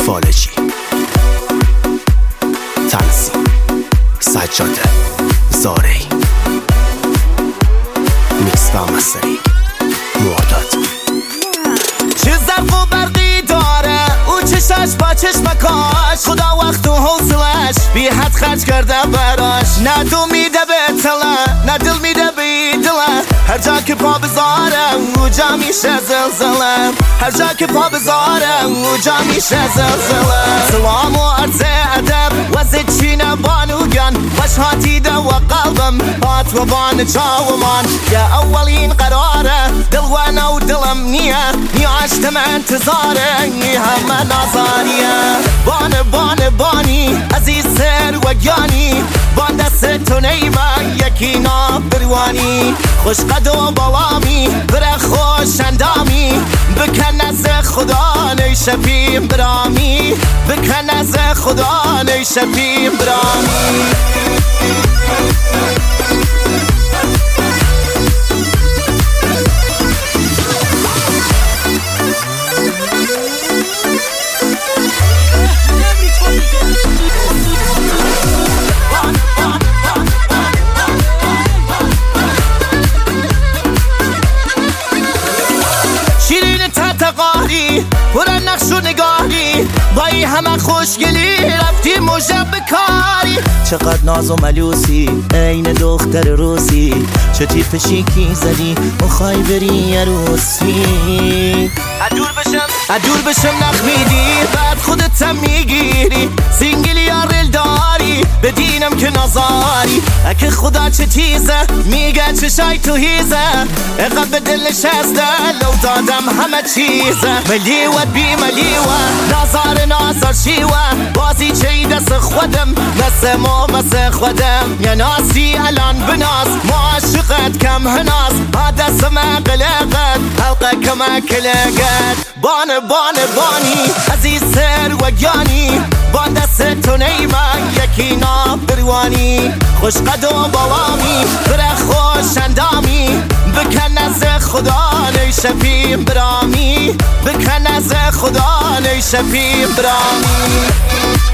فالجی، تنظیم سجاده زارعی، میکس و مسترینگ معتاد. چه ظرف و برقی داره او چشاش با چشمکاش، خدا وقت و حوصلش بی حد خرج کرده براش. نه دو میده به تله نه دل میده به دله، هر جا که پا بذاره اونجا میشه زلزله، هر جا که پا بذاره اونجا میشه زلزله. سلام و عرض ادب وزد چینه بانوگن، باش هاتیده و قلبم هات و بان چاومان. یا اولین قراره دل و نو دلم نیه، نیاشتم انتظاره همه نازانیه. بانی عزیز سر و گیانی، بان دست تو نیمه یکی نابروانی. خوش قد و بالامی بره خوش اندامی، بکن از خدا نیشپیم برامی، بکن از خدا نیشپیم برامی. پر نقش و نگاهی بایی همه خوشگلی، رفتی مجب بکاری. چقدر ناز و ملوسی این دختر روسی، چه تیف شیکی زدی مخوای بری عروسی. ادور بشم نخ میدی بعد خودتم میگیری، سینگلی یا ریل داری بدینم که نازاری. اگه خدا چه تیزه میگه چشای تو هیزه، اقب به دل نشسته لو دادم همه چیزه. ملیوت بی ملیوه نازار شیوه، بازی چی دست خودم مثل ما مثل خودم. یا ناسی الان بناس معاشقت کم هناس، دست ما قلقت حلقه کما کلقت. بانی عزیز سر و گیانی، بان دست تو نیمه یکی نابروانی. خوش قد و بالامی بره خوش اندامی، بکن از خدا نیشپیم برامی، بکن از خدا نیشپیم برامی.